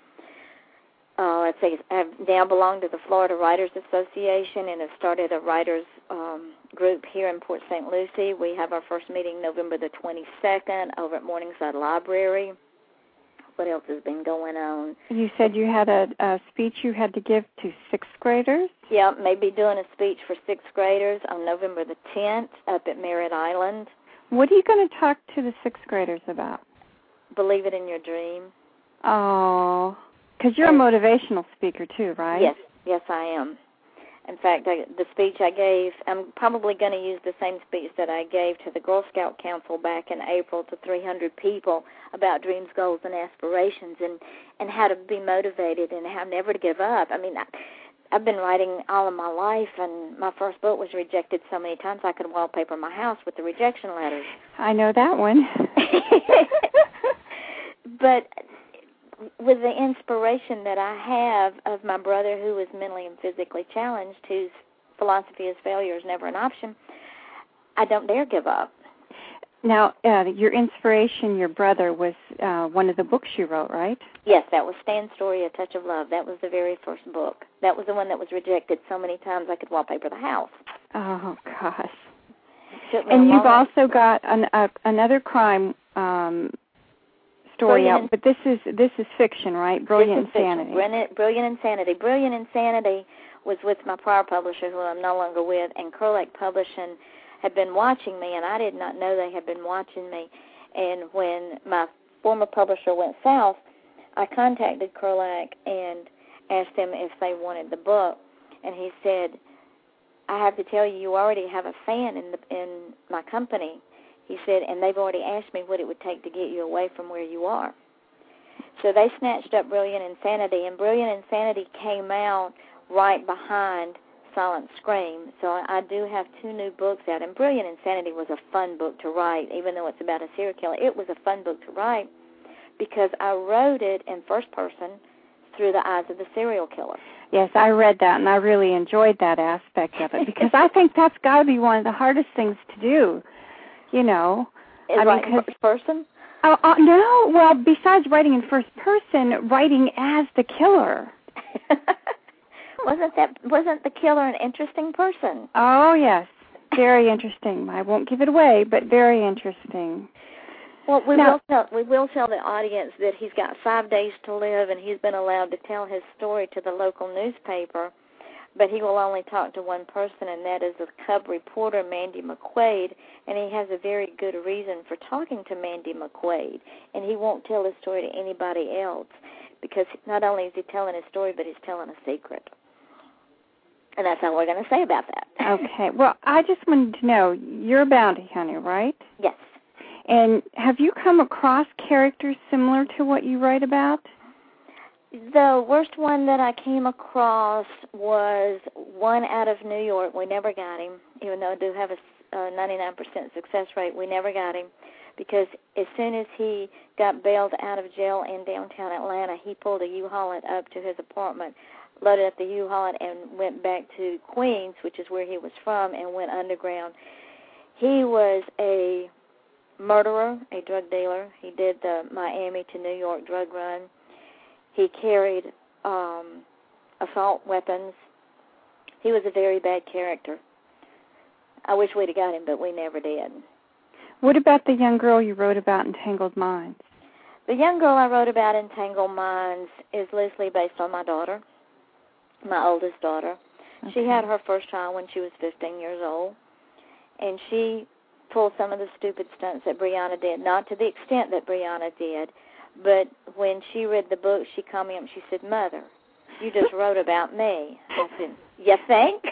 I now belong to the Florida Writers Association and have started a writers group here in Port St. Lucie. We have our first meeting November the 22nd over at Morningside Library. What else has been going on? You said you had a speech you had to give to 6th graders? Yeah, maybe doing a speech for 6th graders on November the 10th up at Merritt Island. What are you going to talk to the 6th graders about? Believe it in your dream. Oh, because you're a motivational speaker too, right? Yes, I am. In fact, the speech I gave, I'm probably going to use the same speech that I gave to the Girl Scout Council back in April to 300 people about dreams, goals, and aspirations and how to be motivated and how never to give up. I mean, I've been writing all of my life, and my first book was rejected so many times I could wallpaper my house with the rejection letters. I know that one. But with the inspiration that I have of my brother who is mentally and physically challenged, whose philosophy is failure is never an option, I don't dare give up. Now, your inspiration, your brother, was one of the books you wrote, right? Yes, that was Stan's Story, A Touch of Love. That was the very first book. That was the one that was rejected so many times I could wallpaper the house. Oh, gosh. And you've also got another crime story out, but this is fiction, right? Brilliant Insanity. Brilliant Insanity. Brilliant Insanity was with my prior publisher, who I'm no longer with, and Curlac Publishing had been watching me, and I did not know they had been watching me. And when my former publisher went south, I contacted Curlac and asked them if they wanted the book, and he said, I have to tell you, you already have a fan in my company. He said, and they've already asked me what it would take to get you away from where you are. So they snatched up Brilliant Insanity, and Brilliant Insanity came out right behind Silent Scream. So I do have 2 new books out, and Brilliant Insanity was a fun book to write, even though it's about a serial killer. It was a fun book to write because I wrote it in first person through the eyes of the serial killer. Yes, I read that, and I really enjoyed that aspect of it because I think that's got to be one of the hardest things to do, you know. Is writing in first person? No, well, besides writing in first person, writing as the killer. Wasn't the killer an interesting person? Oh, yes. Very interesting. I won't give it away, but very interesting. Well, we will tell the audience that he's got 5 days to live, and he's been allowed to tell his story to the local newspaper, but he will only talk to one person, and that is the cub reporter, Mandy McQuaid, and he has a very good reason for talking to Mandy McQuaid, and he won't tell his story to anybody else because not only is he telling his story, but he's telling a secret. And that's all we're going to say about that. Okay. Well, I just wanted to know, you're a bounty hunter, right? Yes. And have you come across characters similar to what you write about? The worst one that I came across was one out of New York. We never got him, even though I do have a 99% success rate. We never got him because as soon as he got bailed out of jail in downtown Atlanta, he pulled a U-Haul up to his apartment, loaded up the U-Haul, and went back to Queens, which is where he was from, and went underground. He was a murderer, a drug dealer. He did the Miami to New York drug run. He carried assault weapons. He was a very bad character. I wish we'd have got him, but we never did. What about the young girl you wrote about in Tangled Minds? The young girl I wrote about in Tangled Minds is loosely based on my daughter, my oldest daughter. Okay. She had her first child when she was 15 years old, and she pulled some of the stupid stunts that Brianna did, not to the extent that Brianna did, but when she read the book, she called me up and she said, "Mother, you just wrote about me." I said, "You think?"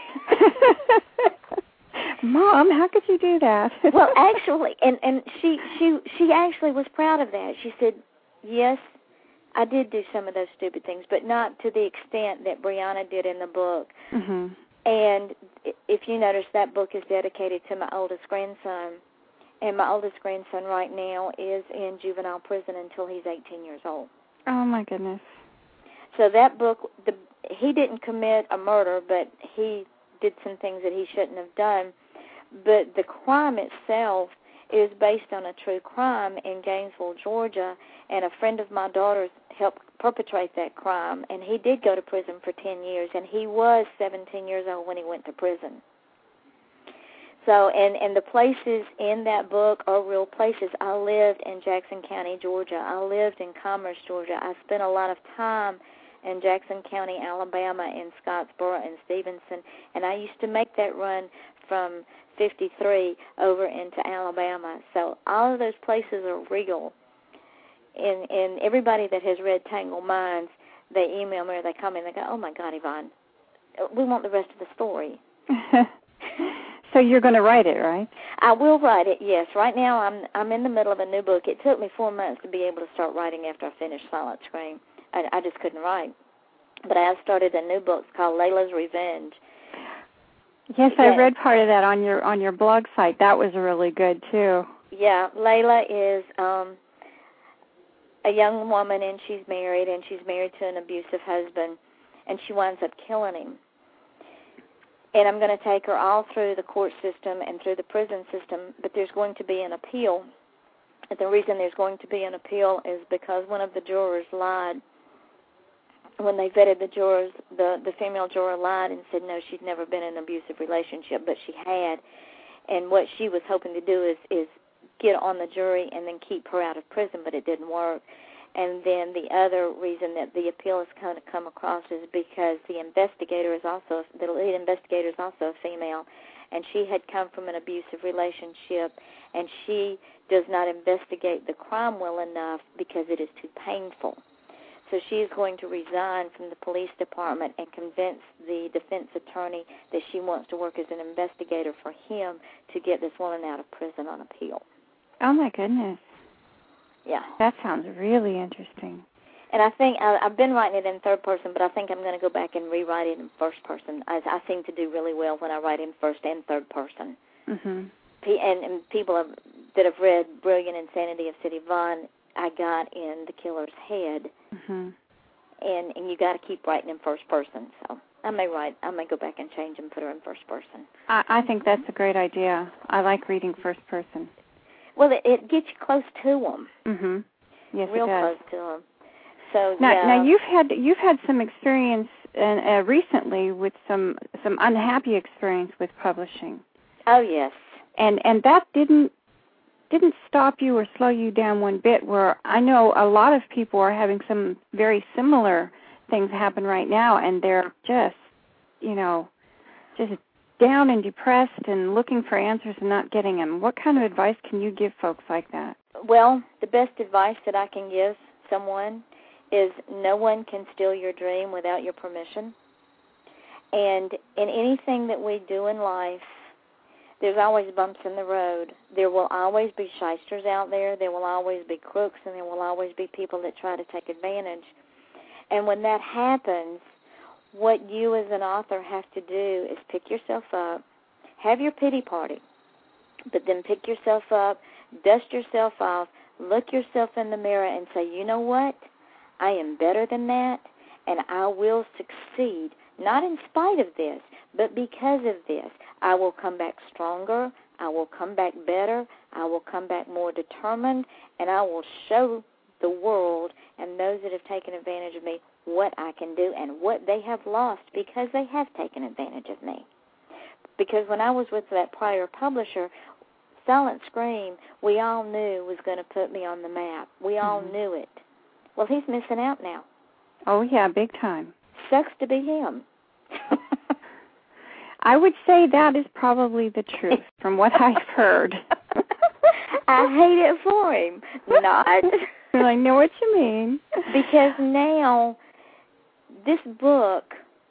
Mom, how could you do that? Well, actually, and she actually was proud of that. She said, "Yes, I did do some of those stupid things, but not to the extent that Brianna did in the book." Mm-hmm. And if you notice, that book is dedicated to my oldest grandson. And my oldest grandson right now is in juvenile prison until he's 18 years old. Oh, my goodness. So that book, he didn't commit a murder, but he did some things that he shouldn't have done. But the crime itself is based on a true crime in Gainesville, Georgia, and a friend of my daughter's helped perpetrate that crime, and he did go to prison for 10 years, and he was 17 years old when he went to prison. So, and the places in that book are real places. I lived in Jackson County, Georgia. I lived in Commerce, Georgia. I spent a lot of time in Jackson County, Alabama, in Scottsboro and Stevenson, and I used to make that run from 53 over into Alabama. So all of those places are real. And everybody that has read Tangled Minds, they email me or they call me and they go, "Oh, my God, Yvonne, we want the rest of the story." So you're going to write it, right? I will write it, yes. Right now I'm in the middle of a new book. It took me 4 months to be able to start writing after I finished Silent Scream. I just couldn't write. But I have started a new book called Layla's Revenge. Yes, I read part of that on your blog site. That was really good, too. Yeah, Layla is a young woman, and she's married to an abusive husband, and she winds up killing him. And I'm going to take her all through the court system and through the prison system, but there's going to be an appeal. And the reason there's going to be an appeal is because one of the jurors lied. When they vetted the jurors, the female juror lied and said no, she'd never been in an abusive relationship, but she had. And what she was hoping to do is get on the jury and then keep her out of prison, but it didn't work. And then the other reason that the appeal is going to come across is because the lead investigator is also a female, and she had come from an abusive relationship, and she does not investigate the crime well enough because it is too painful. So she is going to resign from the police department and convince the defense attorney that she wants to work as an investigator for him to get this woman out of prison on appeal. Oh, my goodness. Yeah. That sounds really interesting. And I think I've been writing it in third person, but I think I'm going to go back and rewrite it in first person. I seem to do really well when I write in first and third person. Mm-hmm. And people that have read Brilliant Insanity of Sid Vaughn, I got in the killer's head. Mm-hmm. And you got to keep writing in first person. So I may go back and change and put her in first person. I think that's a great idea. I like reading first person. Well, it gets you close to them. Mm-hmm. Yes, real it does. Close to them. So now you've had some experience recently with some unhappy experience with publishing. Oh yes. And that didn't stop you or slow you down one bit. Where I know a lot of people are having some very similar things happen right now, and they're just down and depressed and looking for answers and not getting them. What kind of advice can you give folks like that? Well, the best advice that I can give someone is no one can steal your dream without your permission. And in anything that we do in life, there's always bumps in the road. There will always be shysters out there. There will always be crooks, and there will always be people that try to take advantage. And when that happens, what you as an author have to do is pick yourself up, have your pity party, but then pick yourself up, dust yourself off, look yourself in the mirror and say, you know what? I am better than that, and I will succeed, not in spite of this, but because of this. I will come back stronger, I will come back better, I will come back more determined, and I will show the world and those that have taken advantage of me what I can do and what they have lost because they have taken advantage of me. Because when I was with that prior publisher, Silent Scream, we all knew was going to put me on the map. We all knew it. Well, he's missing out now. Oh, yeah, big time. Sucks to be him. I would say that is probably the truth from what I've heard. I hate it for him. Not. I know what you mean. Because now this book,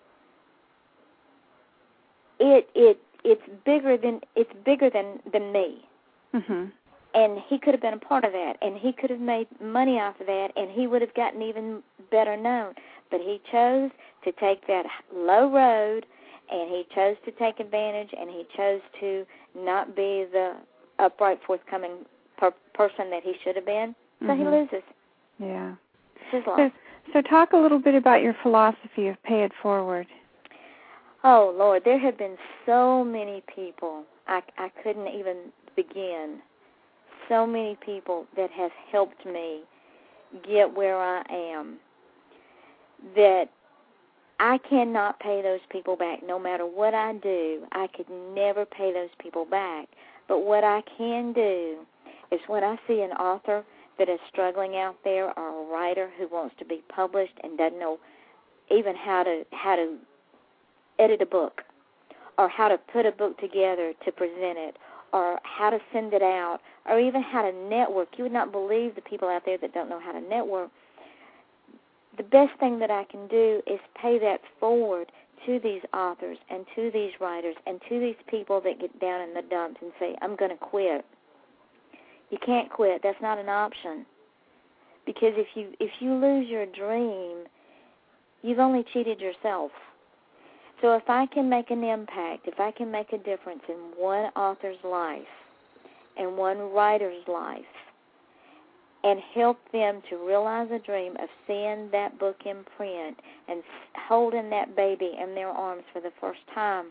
it's bigger than me. Mm-hmm. And he could have been a part of that, and he could have made money off of that, and he would have gotten even better known. But he chose to take that low road, and he chose to take advantage, and he chose to not be the upright, forthcoming person that he should have been. So he loses. Yeah. It's his loss. So talk a little bit about your philosophy of pay it forward. Oh, Lord, there have been so many people. I couldn't even begin. So many people that have helped me get where I am that I cannot pay those people back. No matter what I do, I could never pay those people back. But what I can do is when I see an author that is struggling out there or a writer who wants to be published and doesn't know even how to edit a book or how to put a book together to present it or how to send it out or even how to network. You would not believe the people out there that don't know how to network. The best thing that I can do is pay that forward to these authors and to these writers and to these people that get down in the dumps and say, I'm going to quit. You can't quit. That's not an option. Because if you lose your dream, you've only cheated yourself. So if I can make an impact, if I can make a difference in one author's life and one writer's life and help them to realize a dream of seeing that book in print and holding that baby in their arms for the first time,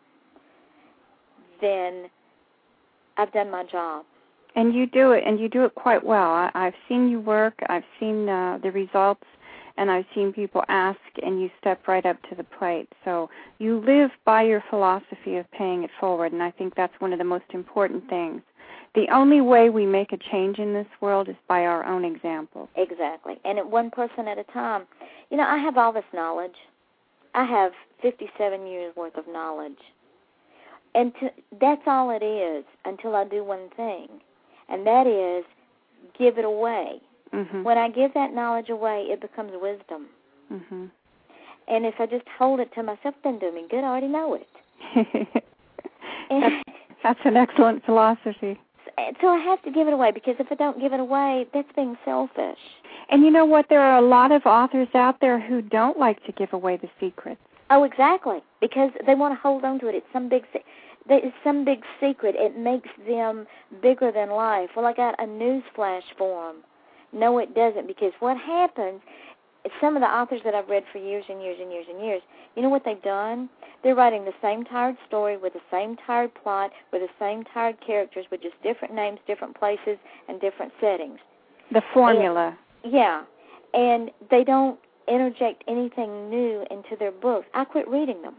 then I've done my job. And you do it quite well. I've seen you work, I've seen the results, and I've seen people ask, and you step right up to the plate. So you live by your philosophy of paying it forward, and I think that's one of the most important things. The only way we make a change in this world is by our own example. Exactly, and at one person at a time. You know, I have all this knowledge. I have 57 years' worth of knowledge. And that's all it is until I do one thing, and that is give it away. Mm-hmm. When I give that knowledge away, it becomes wisdom. Mm-hmm. And if I just hold it to myself, it doesn't do me good. I already know it. That's an excellent philosophy. So I have to give it away, because if I don't give it away, that's being selfish. And you know what? There are a lot of authors out there who don't like to give away the secrets. Oh, exactly, because they want to hold on to it. It's some big secret. It makes them bigger than life. Well, I got a news flash for them. No, it doesn't, because what happens, some of the authors that I've read for years and years and years and years, you know what they've done? They're writing the same tired story with the same tired plot, with the same tired characters, with just different names, different places, and different settings. The formula. Yeah, and they don't interject anything new into their books. I quit reading them.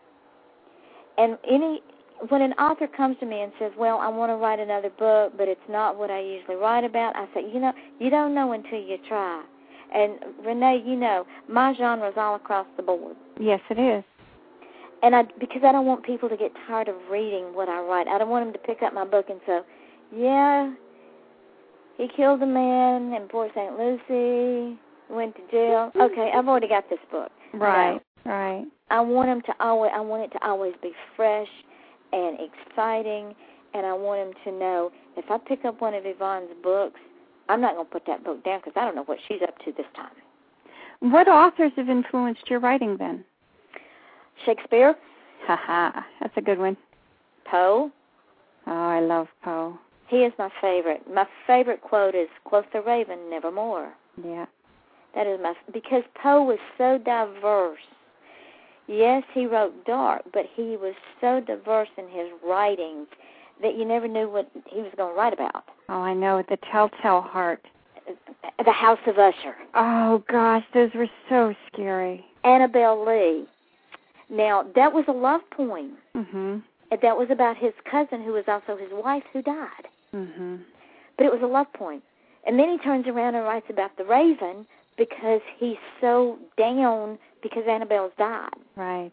And when an author comes to me and says, well, I want to write another book, but it's not what I usually write about, I say, you don't know until you try. And, Renee, my genre is all across the board. Yes, it is. And because I don't want people to get tired of reading what I write. I don't want them to pick up my book and say, yeah, he killed a man in Port St. Lucie, went to jail. Okay, I've already got this book. Right, right. I want it to always be fresh and exciting, and I want them to know if I pick up one of Yvonne's books, I'm not going to put that book down because I don't know what she's up to this time. What authors have influenced your writing then? Shakespeare. That's a good one. Poe. Oh, I love Poe. He is my favorite. My favorite quote is, "Quoth the raven, nevermore." Yeah. That is because Poe was so diverse. Yes, he wrote dark, but he was so diverse in his writings that you never knew what he was going to write about. Oh, I know. The Telltale Heart. The House of Usher. Oh, gosh, those were so scary. Annabelle Lee. Now, that was a love poem. Mm-hmm. That was about his cousin, who was also his wife, who died. Mm-hmm. But it was a love poem. And then he turns around and writes about the raven because he's so down because Annabelle's died. Right.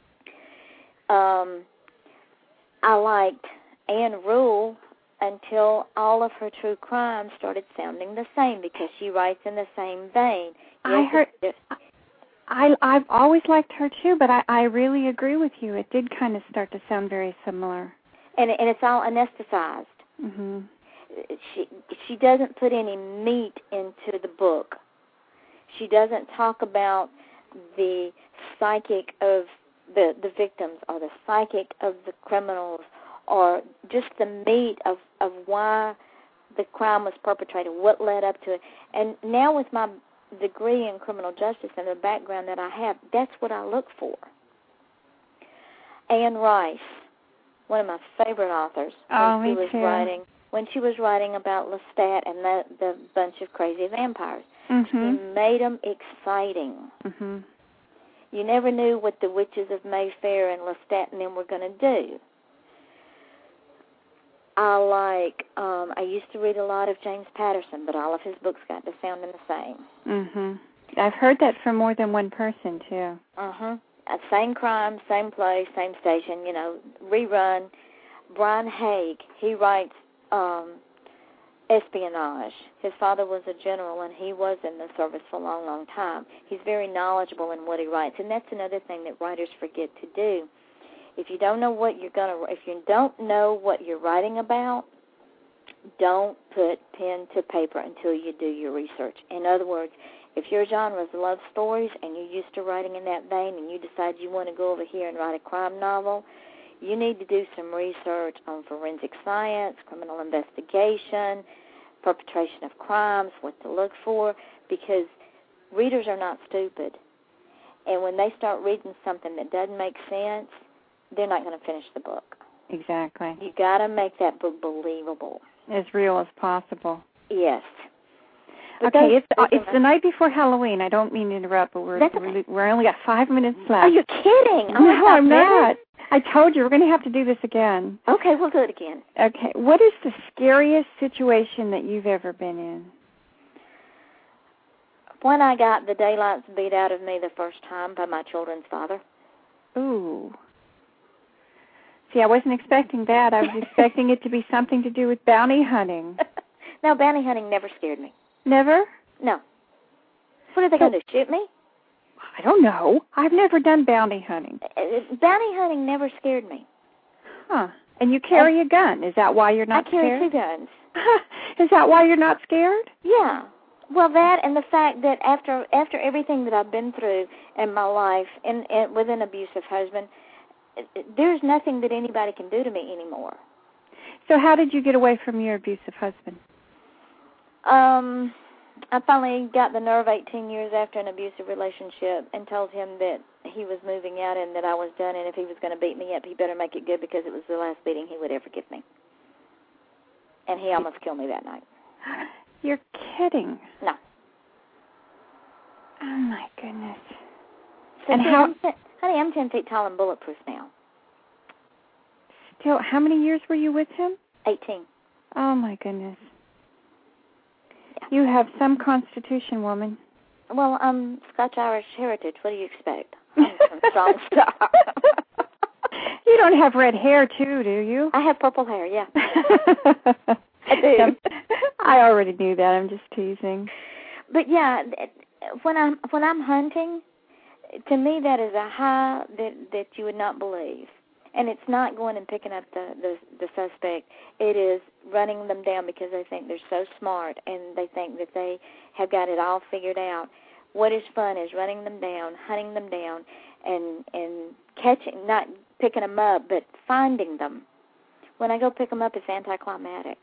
I liked Anne Rule until all of her true crimes started sounding the same because she writes in the same vein. I've always liked her too, but I really agree with you. It did kind of start to sound very similar. And it's all anesthetized. Mm-hmm. She doesn't put any meat into the book. She doesn't talk about the psychic of the victims or the psychic of the criminals or just the meat of why the crime was perpetrated, what led up to it. And now with my degree in criminal justice and the background that I have, that's what I look for. Anne Rice, one of my favorite authors, when she was writing about Lestat and the bunch of crazy vampires. Mm-hmm. She made them exciting. Mm-hmm. You never knew what the witches of Mayfair and Lestat and them were going to do. I used to read a lot of James Patterson, but all of his books got to sounding the same. Mm-hmm. I've heard that from more than one person, too. Uh-huh. Same crime, same place, same station, rerun. Brian Haig, he writes espionage. His father was a general, and he was in the service for a long, long time. He's very knowledgeable in what he writes, and that's another thing that writers forget to do. If you don't know what you're writing about, don't put pen to paper until you do your research. In other words, if your genre is love stories and you're used to writing in that vein and you decide you want to go over here and write a crime novel, you need to do some research on forensic science, criminal investigation, perpetration of crimes, what to look for, because readers are not stupid. And when they start reading something that doesn't make sense, they're not going to finish the book. Exactly. You got to make that book believable. As real as possible. Yes. But okay, it's the night before Halloween. I don't mean to interrupt, but we're only got 5 minutes left. Are you kidding? No, I'm not. I told you we're going to have to do this again. Okay, we'll do it again. Okay. What is the scariest situation that you've ever been in? When I got the daylights beat out of me the first time by my children's father. Ooh. See, I wasn't expecting that. I was expecting it to be something to do with bounty hunting. No, bounty hunting never scared me. Never? No. What are they going to do, shoot me? I don't know. I've never done bounty hunting. Bounty hunting never scared me. Huh. And you carry a gun. Is that why you're not scared? I carry 2 guns. Is that why you're not scared? Yeah. Well, that and the fact that after everything that I've been through in my life and with an abusive husband, there's nothing that anybody can do to me anymore. So how did you get away from your abusive husband? I finally got the nerve 18 years after an abusive relationship and told him that he was moving out and that I was done, and if he was going to beat me up, he better make it good because it was the last beating he would ever give me. And he almost killed me that night. You're kidding. No. Oh, my goodness. So and honey, I'm 10 feet tall and bulletproof now. Still, how many years were you with him? 18. Oh, my goodness. Yeah. You have some constitution, woman. Well, I'm Scotch-Irish heritage. What do you expect? I'm from strong stuff. You don't have red hair, too, do you? I have purple hair, yeah. I do. I already knew that. I'm just teasing. But yeah, when I'm hunting, to me that is a high that you would not believe. And it's not going and picking up the suspect. It is running them down because they think they're so smart and they think that they have got it all figured out. What is fun is running them down, hunting them down, and catching, not picking them up, but finding them. When I go pick them up, it's anticlimactic.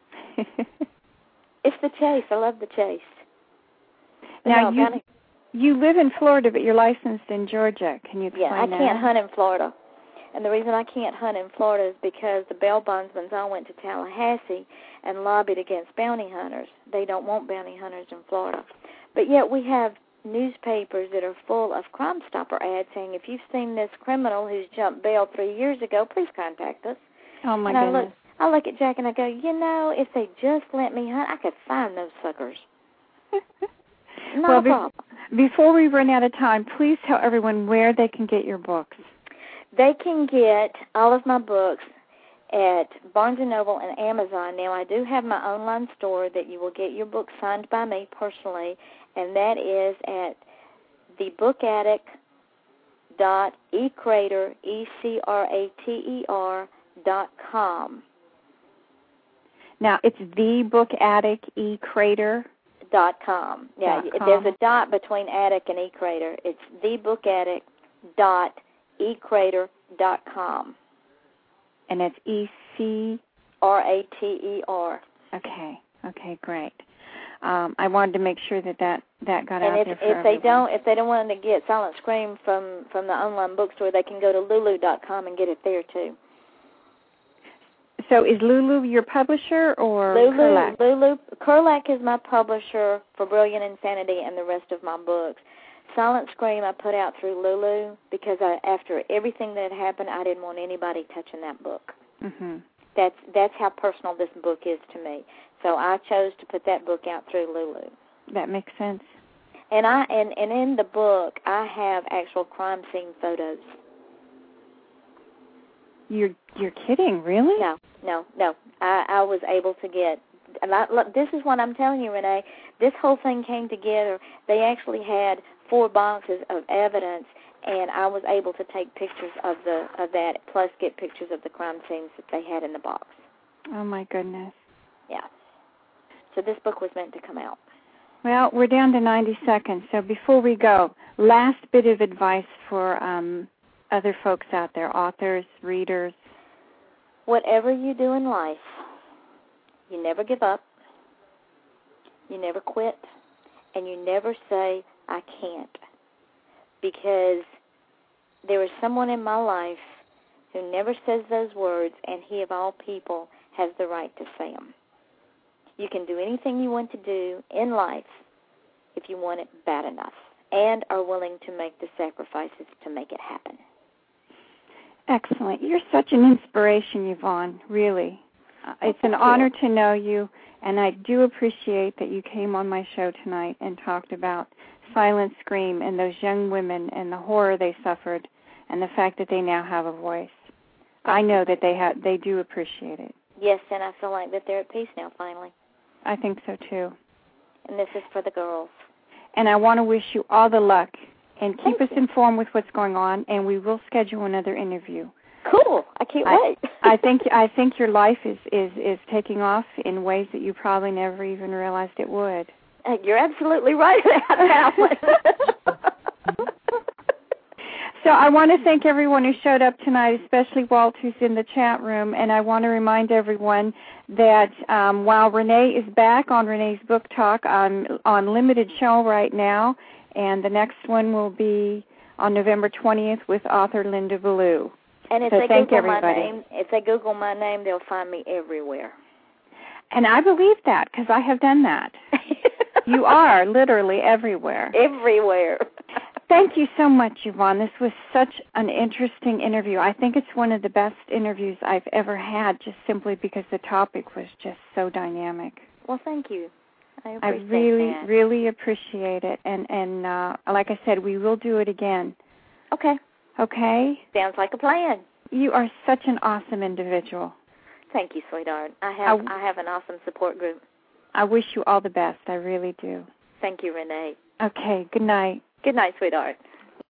It's the chase. I love the chase. Now, you live in Florida, but you're licensed in Georgia. Can you explain that? Yeah, I can't hunt in Florida. And the reason I can't hunt in Florida is because the bail bondsmen all went to Tallahassee and lobbied against bounty hunters. They don't want bounty hunters in Florida. But yet we have newspapers that are full of Crime Stopper ads saying, if you've seen this criminal who's jumped bail 3 years ago, please contact us. Oh, my goodness. I look at Jack and I go, if they just let me hunt, I could find those suckers. Not a problem. Before we run out of time, please tell everyone where they can get your books. They can get all of my books at Barnes & Noble and Amazon. Now, I do have my online store that you will get your book signed by me personally, and that is at thebookaddict.ecrater, ECRATER.com. Now, it's thebookaddict.ecrater.com. Yeah, there's a dot between addict and ecrater. It's thebookaddict.ecrater.com. And it's ECRATER. Okay, great. I wanted to make sure that got out there for everyone. If they don't want to get Silent Scream from the online bookstore, they can go to lulu.com and get it there too. So is Lulu your publisher or Kurlak? Kurlak is my publisher for Brilliant Insanity and the rest of my books. Silent Scream I put out through Lulu because after everything that had happened, I didn't want anybody touching that book. Mm-hmm. That's how personal this book is to me. So I chose to put that book out through Lulu. That makes sense. And in the book, I have actual crime scene photos. You're kidding, really? No. I was able to get. This is what I'm telling you, Renee. This whole thing came together. They actually had 4 boxes of evidence, and I was able to take pictures of that, plus get pictures of the crime scenes that they had in the box. Oh my goodness. Yeah. So this book was meant to come out. Well, we're down to 90 seconds. So before we go, last bit of advice for other folks out there, authors, readers. Whatever you do in life, you never give up, you never quit, and you never say, I can't. Because there is someone in my life who never says those words, and he, of all people, has the right to say them. You can do anything you want to do in life if you want it bad enough and are willing to make the sacrifices to make it happen. Excellent. You're such an inspiration, Yvonne, really. It's an honor to know you, and I do appreciate that you came on my show tonight and talked about Silent Scream and those young women and the horror they suffered and the fact that they now have a voice. I know that they do appreciate it. Yes, and I feel like that they're at peace now, finally. I think so, too. And this is for the girls. And I want to wish you all the luck. And keep us informed with what's going on, and we will schedule another interview. Cool. I can't wait. I think your life is taking off in ways that you probably never even realized it would. You're absolutely right about that one. So I want to thank everyone who showed up tonight, especially Walt, who's in the chat room. And I want to remind everyone that while Renee is back on Renee's Book Talk on limited show right now, and the next one will be on November 20th with author Linda Ballou. And if so they thank Google everybody. my name, if they Google my name, they'll find me everywhere. And I believe that because I have done that. You are literally everywhere. Everywhere. Thank you so much, Yvonne. This was such an interesting interview. I think it's one of the best interviews I've ever had, just simply because the topic was just so dynamic. Well, thank you. I really appreciate it. And like I said, we will do it again. Okay. Okay? Sounds like a plan. You are such an awesome individual. Thank you, sweetheart. I have an awesome support group. I wish you all the best. I really do. Thank you, Renee. Okay. Good night. Good night, sweetheart.